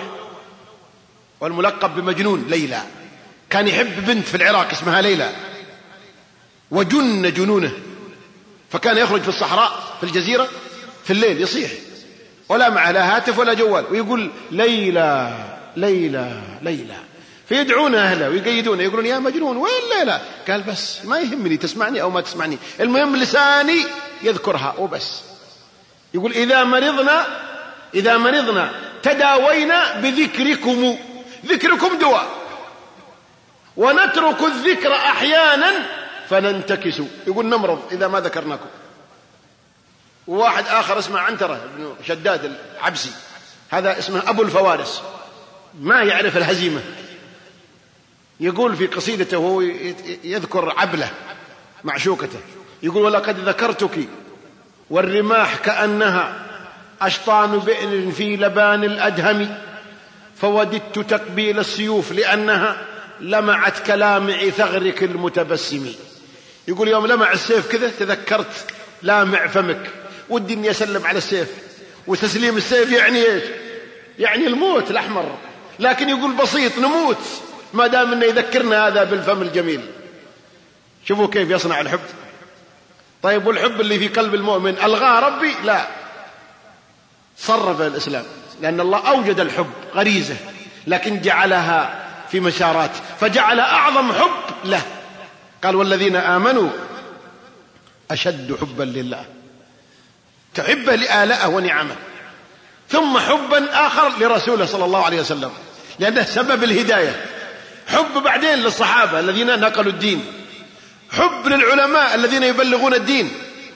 والملقب بمجنون ليلى كان يحب بنت في العراق اسمها ليلى، وجن جنونه، فكان يخرج في الصحراء في الجزيرة في الليل يصيح ولا معه لا هاتف ولا جوال، ويقول ليلى ليلى ليلى، فيدعون أهله ويقيدونه يقولون يا مجنون وين ليلى؟ قال بس ما يهمني تسمعني أو ما تسمعني، المهم لساني يذكرها وبس. يقول إذا مرضنا إذا مرضنا تداوينا بذكركم، ذكركم دواء، ونترك الذكر أحيانا فننتكس. يقول نمرض إذا ما ذكرناكم. وواحد آخر اسمه عنترة بن شداد العبسي، هذا اسمه أبو الفوارس، ما يعرف الهزيمة. يقول في قصيدته وهو يذكر عبلة معشوقته، يقول ولقد ذكرتك والرماح كأنها أشطان بئر في لبان الأدهم، فوددت تقبيل السيوف لأنها لمعت كلامع ثغرك المتبسم. يقول يوم لمع السيف كذا تذكرت لامع فمك، ودي اني اسلم على السيف، وتسليم السيف يعني ايش؟ يعني الموت الأحمر، لكن يقول بسيط نموت ما دام انه يذكرنا هذا بالفم الجميل. شوفوا كيف يصنع الحب. طيب والحب اللي في قلب المؤمن ألغاه ربي؟ لا، صرف الإسلام، لأن الله أوجد الحب غريزة لكن جعلها في مسارات، فجعل أعظم حب له. قال والذين آمنوا أشد حبا لله، تحبه لآلائه ونعمه، ثم حبا آخر لرسوله صلى الله عليه وسلم لأنه سبب الهداية، حب بعدين للصحابة الذين نقلوا الدين، حب للعلماء الذين يبلغون الدين،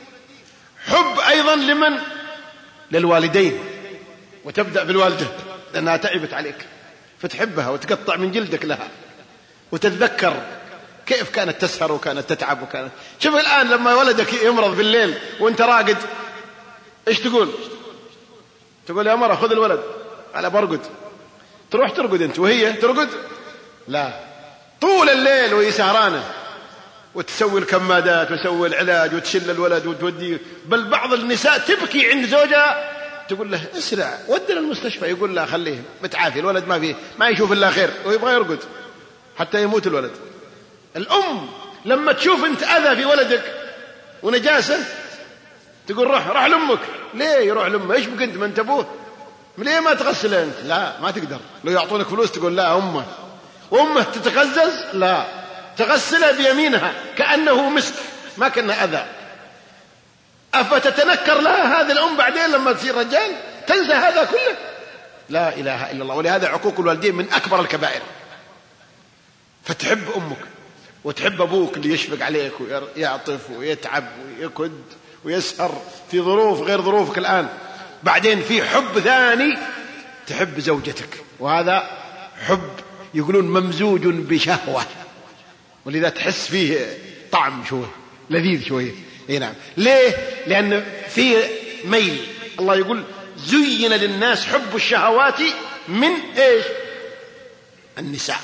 حب أيضا لمن؟ للوالدين، وتبدأ بالوالدة لأنها تعبت عليك فتحبها وتقطع من جلدك لها، وتتذكر كيف كانت تسهر وكانت تتعب وكانت. شوف الآن لما ولدك يمرض بالليل وانت راقد ايش تقول؟ تقول يا مرة خذ الولد على برقد، تروح ترقد انت وهي ترقد؟ لا، طول الليل وهي سهرانة وتسوي الكمادات وتسوي العلاج وتشل الولد وتوديه. بل بعض النساء تبكي عند زوجها تقول له اسرع ودنا المستشفى، يقول لا خليه متعافي الولد ما فيه ما يشوف إلا خير، ويبغى يرقد حتى يموت الولد. الأم لما تشوف أنت أذى في ولدك ونجاسة تقول روح روح لأمك. ليه يروح لأمه؟ إيش بك أنت ما أنت أبوه؟ ليه ما تغسله أنت؟ لا ما تقدر. لو يعطونك فلوس تقول لا أمه. وأمه تتقزز لا تغسلها بيمينها كأنه مسك ما كان أذى. أفتتنكر لها هذه الأم بعدين لما تصير رجال تنسى هذا كله؟ لا إله إلا الله. ولهذا عقوق الوالدين من أكبر الكبائر. فتحب أمك وتحب أبوك اللي يشفق عليك ويعطف ويتعب ويكد ويسهر في ظروف غير ظروفك الآن. بعدين في حب ثاني تحب زوجتك، وهذا حب يقولون ممزوج بشهوة، ولذا تحس فيه طعم شوي لذيذ شوية. اي نعم. ليه؟ لأن في ميل. الله يقول زين للناس حب الشهوات من ايش؟ النساء.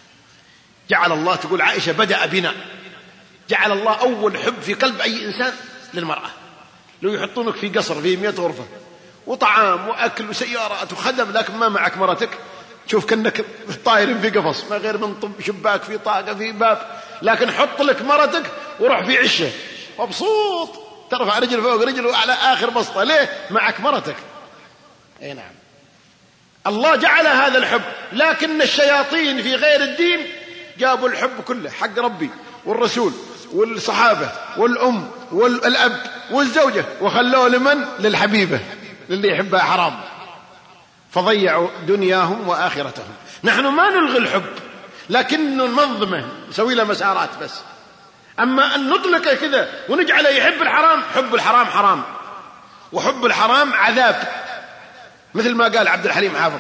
جعل الله، تقول عائشة بدأ بنا، جعل الله أول حب في قلب أي إنسان للمرأة. لو يحطونك في قصر فيه مئة غرفة وطعام وأكل وسيارات وخدم، لكن ما معك مرتك شوف كأنك طاير في قفص، ما غير من طب شباك في طاقة في باب. لكن حط لك مرتك وروح في عشة مبسوط، ترفع رجل فوق رجل وعلى آخر بسطة. ليه؟ معك مرتك. اي نعم. الله جعل هذا الحب، لكن الشياطين في غير الدين جابوا الحب كله حق ربي والرسول والصحابة والأم والأب والزوجة، وخلوه لمن؟ للحبيبة، للي يحبها حرام، فضيعوا دنياهم وآخرتهم. نحن ما نلغي الحب، لكن ننظمه نسوي له مسارات بس. أما أن نطلقه كذا ونجعله يحب الحرام، حب الحرام حرام، وحب الحرام عذاب. مثل ما قال عبد الحليم حافظ،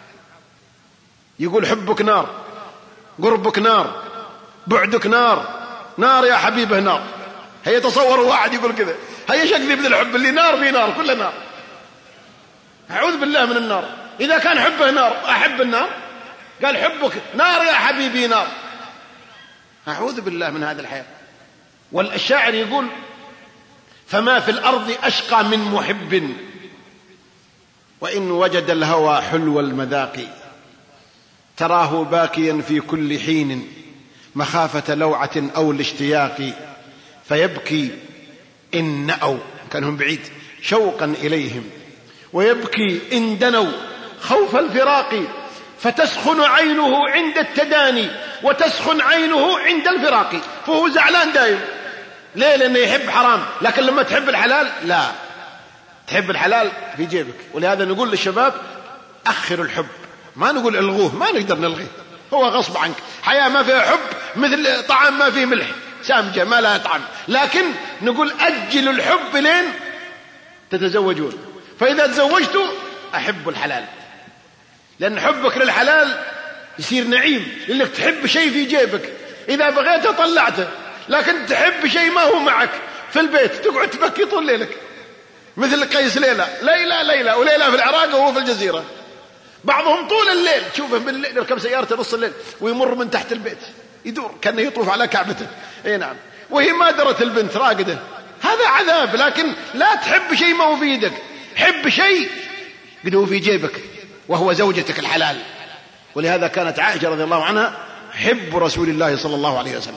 يقول حبك نار، قربك نار، بعدك نار، نار يا حبيبه نار. هي تصوروا واحد يقول كذا، هي شكلي من الحب اللي نار في نار، كل نار. أعوذ بالله من النار. إذا كان حبه نار أحب النار؟ قال حبك نار يا حبيبي نار. أعوذ بالله من هذا الحياة. والشاعر يقول فما في الأرض أشقى من محب، وإن وجد الهوى حلو المذاق، تراه باكيا في كل حين مخافة لوعة أو الاشتياق، فيبكي إن نأوا كانهم بعيد شوقا إليهم، ويبكي إن دنوا خوف الفراق، فتسخن عينه عند التداني وتسخن عينه عند الفراق. فهو زعلان دايم. ليه؟ لأنه يحب حرام. لكن لما تحب الحلال لا، تحب الحلال في جيبك. ولهذا نقول للشباب أخر الحب، ما نقول الغوه، ما نقدر نلغيه، هو غصب عنك. حياة ما فيها حب مثل طعام ما فيه ملح، سامجة ما لها طعم. لكن نقول أجلوا الحب لين تتزوجون. فإذا تزوجتوا أحبوا الحلال، لأن حبك للحلال يصير نعيم، لأنك تحب شيء في جيبك، إذا بغيته طلعته. لكن تحب شيء ما هو معك في البيت، تقعد تبكي طول ليلك، مثل قيس ليلى، ليلى ليلى وليلى في العراق وهو في الجزيرة. بعضهم طول الليل تشوفه بالليل يركب سيارته نص الليل ويمر من تحت البيت يدور كأنه يطوف على كعبته. اي نعم. وهي ما درت البنت راقدة. هذا عذاب. لكن لا تحب شيء ما هو في يدك، حب شيء قد هو في جيبك، وهو زوجتك الحلال. ولهذا كانت عائشة رضي الله عنها حب رسول الله صلى الله عليه وسلم.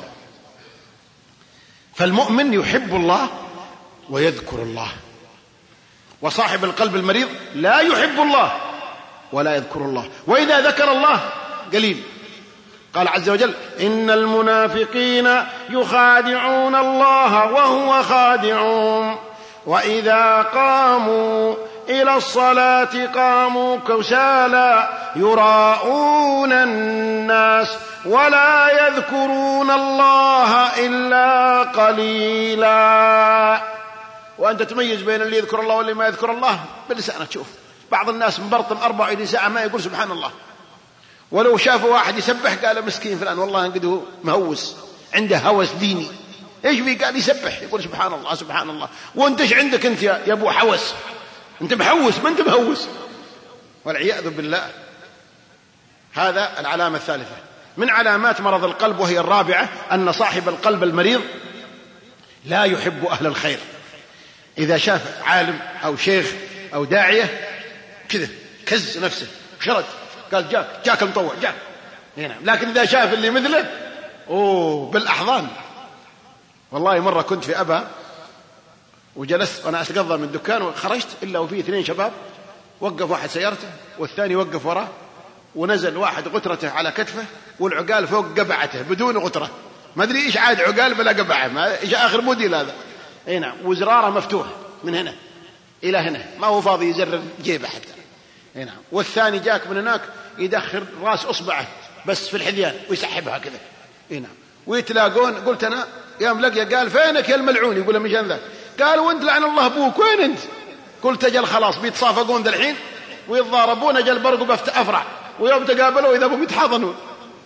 فالمؤمن يحب الله ويذكر الله، وصاحب القلب المريض لا يحب الله ولا يذكر الله، وإذا ذكر الله قليل. قال عز وجل إن المنافقين يخادعون الله وهو خادعهم وإذا قاموا إلى الصلاة قاموا كسالى يراءون الناس ولا يذكرون الله إلا قليلا. وأنت تميز بين اللي يذكر الله واللي ما يذكر الله بلسانك. تشوف بعض الناس مبرطم أربع وعشرين ساعة ما يقول سبحان الله، ولو شافوا واحد يسبح قال مسكين فلان والله انقده مهوس، عنده هوس ديني. ايش بي؟ قال يسبح يقول سبحان الله سبحان الله. وانت ايش عندك انت يا ابو حوس؟ انت محوس ما انت مهوس، والعياذ بالله. هذا العلامة الثالثة. من علامات مرض القلب وهي الرابعة أن صاحب القلب المريض لا يحب أهل الخير. إذا شاف عالم أو شيخ أو داعية كذا كز نفسه شرد قال جاك جاك المطوع جاك هنا. لكن إذا شاف اللي مثله أوه بالأحضان. والله مرة كنت في أبا وجلست وأنا أتقضى من الدكان وخرجت إلا وفيه اثنين شباب، وقف واحد سيارته والثاني وقف وراه، ونزل واحد غترته على كتفه والعقال فوق قبعته بدون غترة، ما أدري إيش عاد عقال بلا قبعة، ما إيش آخر موديل هذا هنا، وزراره مفتوح من هنا إلى هنا ما هو فاضي يزرر جيبه حتى هنا. والثاني جاك من هناك يدخل راس أصبعه بس في الحذيان ويسحبها كذا هنا، ويتلاقون. قلت أنا يا ملقيا قال فينك يا الملعون؟ يقول مش ذا. قال وانت لعن الله ابوك وين انت؟ قلت اجل خلاص بيتصافقون ذا الحين ويتضاربون، اجل برقوا بافرع ويوم تقابلوا اذا هم يتحاضنون.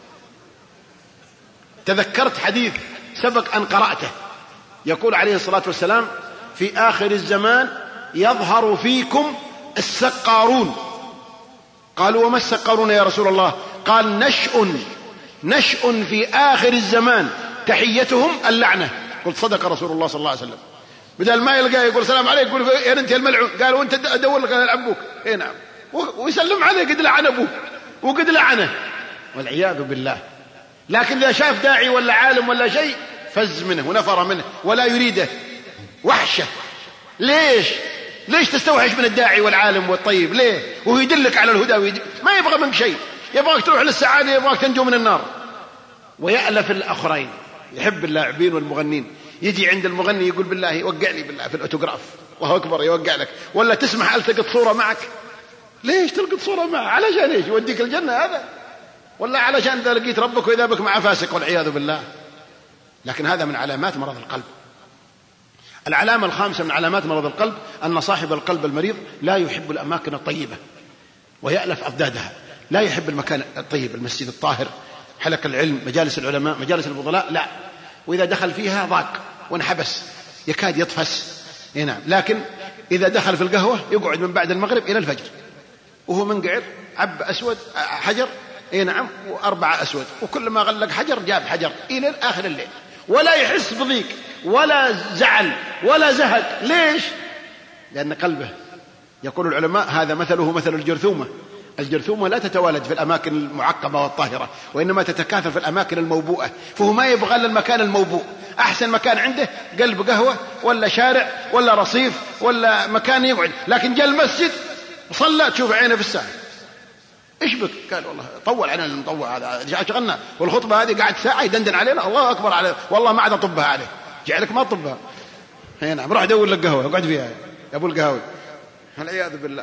تذكرت حديث سبق ان قراته يقول عليه الصلاه والسلام في اخر الزمان يظهر فيكم السقارون. قالوا وما السقارون يا رسول الله؟ قال نشء نشء في آخر الزمان تحيتهم اللعنة. قلت صدق رسول الله صلى الله عليه وسلم. بدل ما يلقاه يقول سلام عليك يقول يا انت يا الملعون، قال وانت ادور لك على ابوك اي نعم، ويسلم عليه قد لعن ابوه وقد لعنه والعياذ بالله. لكن اذا شاف داعي ولا عالم ولا شيء فز منه ونفر منه ولا يريده، وحشه. ليش ليش تستوحش من الداعي والعالم والطيب؟ ليه؟ وهو يدلك على الهدى ويدل... ما يبغى منك شيء، يبغاك تروح للسعادة، يبغاك تنجو من النار. ويألف الآخرين، يحب اللاعبين والمغنين، يجي عند المغني يقول بالله وقع لي بالله في الأوتوغراف، الله أكبر يوقع لك، ولا تسمح ألتقط صورة معك. ليش تلقط صورة معه؟ علشان ايش؟ يوديك الجنة هذا؟ ولا علشان إذا لقيت ربك وإذا بك مع فاسق والعياذ بالله؟ لكن هذا من علامات مرض القلب. العلامة الخامسة من علامات مرض القلب أن صاحب القلب المريض لا يحب الأماكن الطيبة ويألف أضدادها. لا يحب المكان الطيب، المسجد الطاهر، حلق العلم، مجالس العلماء، مجالس الفضلاء، لا. وإذا دخل فيها ضاق وانحبس يكاد يطفس هنا. لكن إذا دخل في القهوة يقعد من بعد المغرب إلى الفجر وهو منقعر، عب أسود حجر اي نعم وأربعة أسود، وكل ما غلق حجر جاب حجر إلى آخر الليل، ولا يحس بضيق ولا زعل ولا زهق. ليش؟ لأن قلبه، يقول العلماء هذا مثله مثل الجرثومة. الجرثومة لا تتوالد في الأماكن المعقبة والطاهرة، وإنما تتكاثر في الأماكن الموبوءة، فهو ما يبغى المكان الموبوء. أحسن مكان عنده قلب قهوة ولا شارع ولا رصيف ولا مكان يقعد. لكن جاء المسجد صلى تشوف عينه في الساعة، إيش بك؟ قال والله طول علينا المطوع هذا، شغلنا والخطبة هذه قاعد ساعة يدندن علينا، الله أكبر عليه، والله ما عاد أطبها عليه، جعلك ما تطبها. هنا نعم، روح دور لك قهوة اقعد فيها يا أبو القهوي، والعياذ بالله.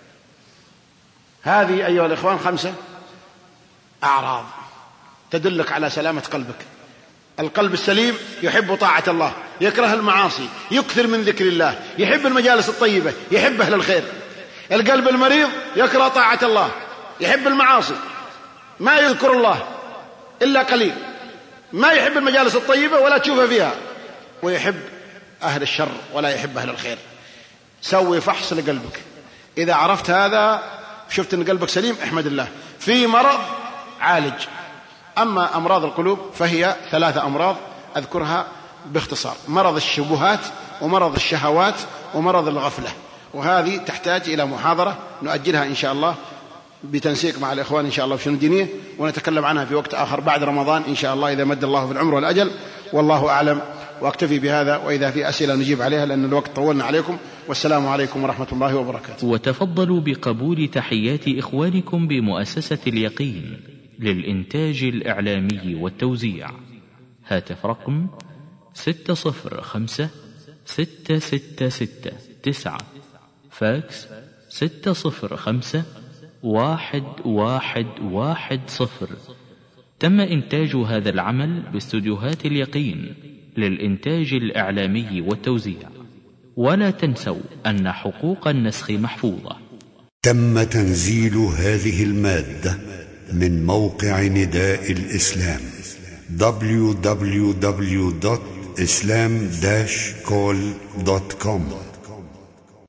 هذه أيها الإخوان خمسة أعراض تدلك على سلامة قلبك. القلب السليم يحب طاعة الله، يكره المعاصي، يكثر من ذكر الله، يحب المجالس الطيبة، يحب أهل الخير. القلب المريض يكره طاعة الله، يحب المعاصي، ما يذكر الله إلا قليل، ما يحب المجالس الطيبة ولا تشوفه فيها، ويحب أهل الشر ولا يحب أهل الخير. سوي فحص لقلبك، إذا عرفت هذا شفت أن قلبك سليم احمد الله. في مرض عالج. أما أمراض القلوب فهي ثلاثة أمراض أذكرها باختصار: مرض الشبهات، ومرض الشهوات، ومرض الغفلة. وهذه تحتاج إلى محاضرة نؤجلها إن شاء الله بتنسيق مع الإخوان إن شاء الله في شؤون الدينية، ونتكلم عنها في وقت آخر بعد رمضان إن شاء الله إذا مد الله في العمر والأجل. والله أعلم، وأكتفي بهذا، وإذا في أسئلة نجيب عليها لأن الوقت طولنا عليكم. والسلام عليكم ورحمة الله وبركاته. وتفضلوا بقبول تحيات إخوانكم بمؤسسة اليقين للإنتاج الإعلامي والتوزيع. هاتف رقم ستة صفر خمسة ستة ستة ستة تسعة، فاكس ستة صفر خمسة واحد واحد واحد صفر. تم إنتاج هذا العمل باستوديوهات اليقين للإنتاج الإعلامي والتوزيع. ولا تنسوا أن حقوق النسخ محفوظة. تم تنزيل هذه المادة من موقع نداء الإسلام دبليو دبليو دبليو دوت إسلام داش كول دوت كوم.